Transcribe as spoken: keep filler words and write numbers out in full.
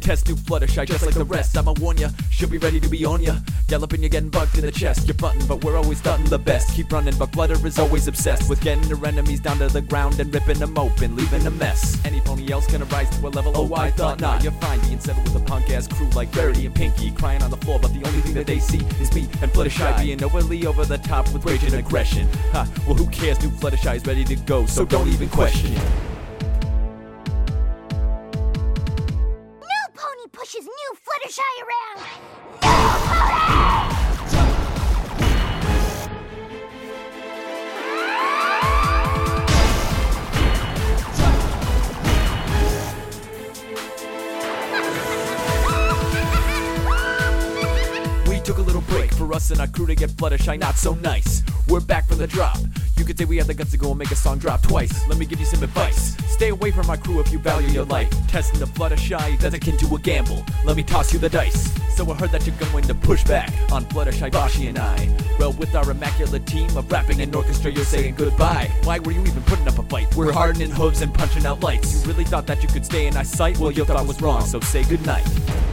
Test new Fluttershy just like the rest. I'ma warn ya, she'll be ready to be on ya. Galloping, you're getting bugged in the chest. You're frontin', but we're always stunting the best. Keep running, but Flutter is always obsessed with getting her enemies down to the ground and ripping them open, leaving a mess. Any pony else gonna rise to a level? Oh, I thought not. You're fine being settled with a punk-ass crew like Verity and Pinky, crying on the floor, but the only thing that they see is me and Fluttershy being overly over the top with rage and aggression. Ha, well who cares? New Fluttershy is ready to go, so don't even question. No pony pushes new Fluttershy around! No pony! Took a little break for us and our crew to get Fluttershy not so nice. We're back from the drop. You could say we had the guts to go and make a song drop twice. Let me give you some advice. Stay away from our crew if you value your life. Testing the Fluttershy, that's akin to a gamble. Let me toss you the dice. So I heard that you're going to push back on Fluttershy, Bashi and I. Well, with our immaculate team of rapping and orchestra, you're saying goodbye. Why were you even putting up a fight? We're hardening hooves and punching out lights. You really thought that you could stay in our sight? Well, your thought was wrong, so say goodnight.